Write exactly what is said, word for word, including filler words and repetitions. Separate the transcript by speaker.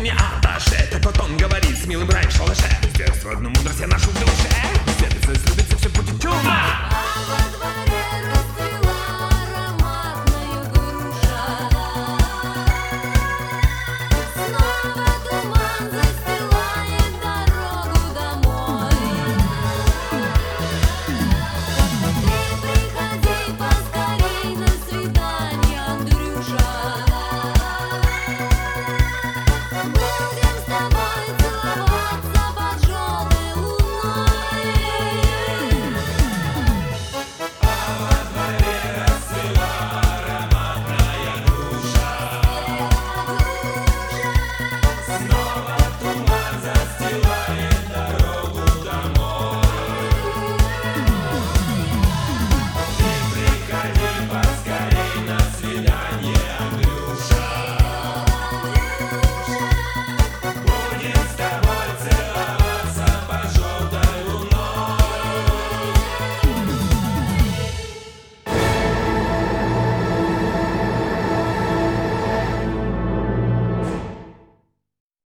Speaker 1: не аташе. Так вот он говорит с милым раем в шалаше. С детства одну мудрость я ношу в душе. Светится, слюбится, все будет чудо.
Speaker 2: А во дворе расцвела ароматная груша. Снова туман застилает дорогу домой. Ты приходи поскорей на свидание, Андрюша. Будем с тобой целоваться под желтой луной.
Speaker 1: Снова туман.